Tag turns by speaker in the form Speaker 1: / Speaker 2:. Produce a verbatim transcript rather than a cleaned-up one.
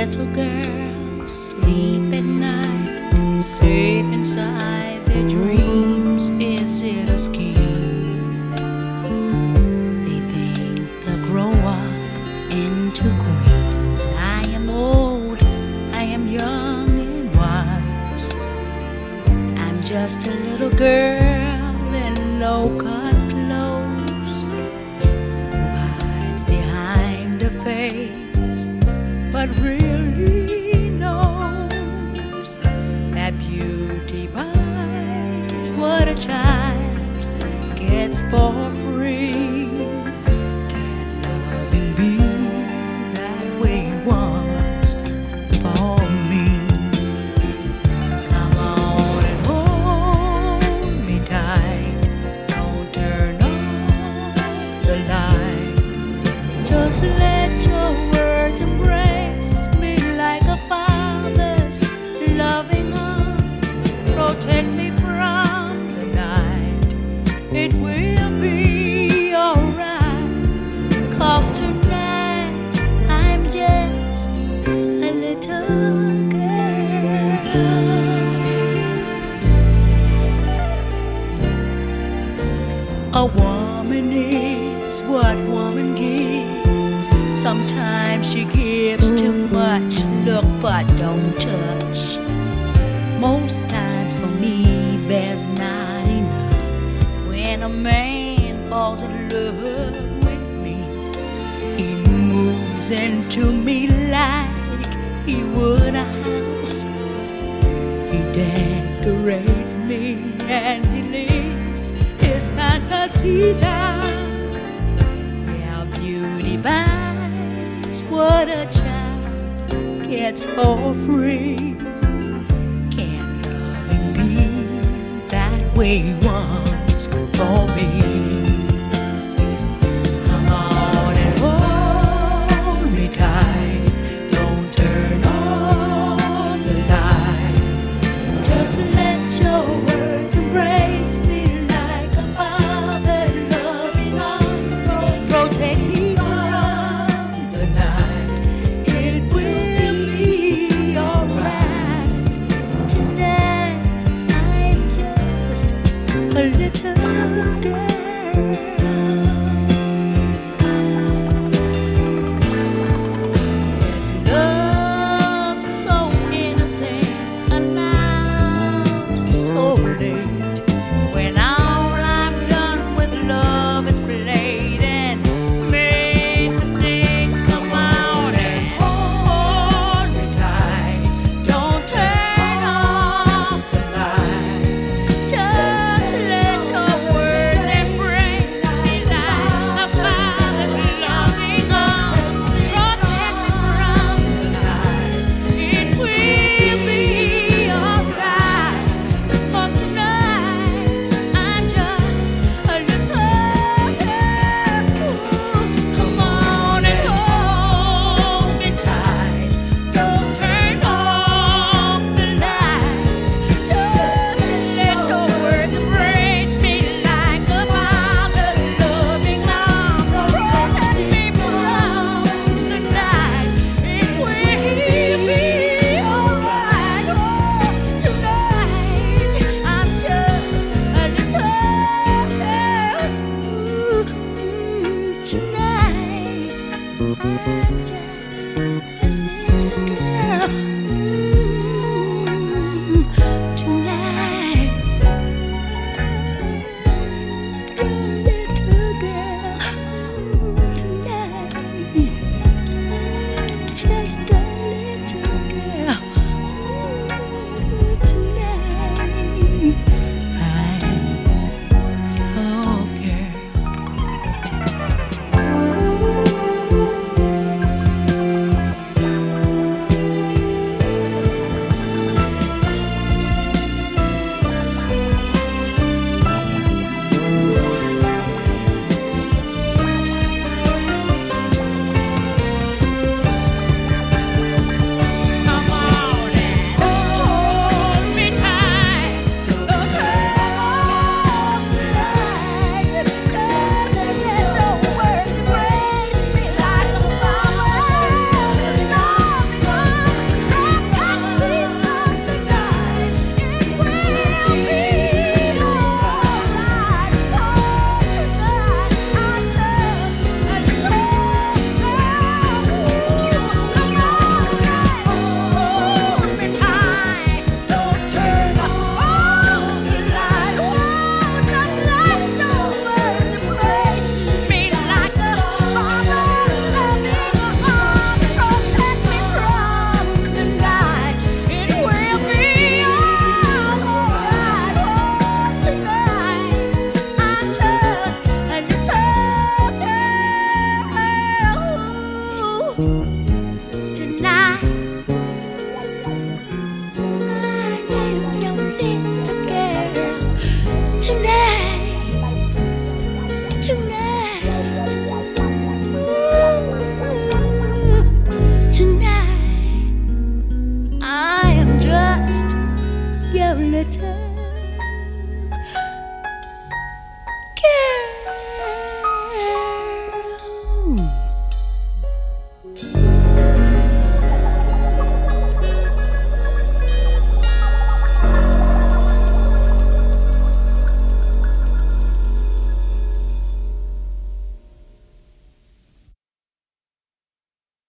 Speaker 1: little girls sleep at night, safe inside their dreams. Is it a scheme? They think they'll grow up into queens. I am old, I am young and wise. I'm just a little girl in low-cut clothes who hides behind a face, but really knows that beauty buys what a child gets for free. Can loving be that way once for me? Come on and hold me tight. Don't turn off the light. Just let your words embrace me like a father's loving arms. Protect me from the night. It will be alright, 'cause tonight I'm just a little girl. A woman is what woman gives. Sometimes she gives too much. Look but don't touch. Most times for me there's not enough. When a man falls in love with me, he moves into me like he would a house. He decorates me and he lives his fantasies out. Yeah, beauty buys what a child gets for free. Can loving be that way once for me? Come on and hold me tight. Don't turn on the light. Just let your words embrace me like a father's loving arms. Protect me from the night. It will be alright. Tonight I'm just a little girl. There's love so innocent, allowed so late. When all I've done with love is played and made mistakes. Come on and hold me tight. Don't turn off the light. Just let your words embrace me like a father's loving arms. Protect me from the night. It will be alright, 'cause tonight I'm just a little girl. Come on and hold me tight. Don't turn off the light. Just let your words embrace me like a father's loving arms. Protect me from the night. It will be alright. Oh, tonight I'm just a little girl. Ooh, tonight I'm just a little girl.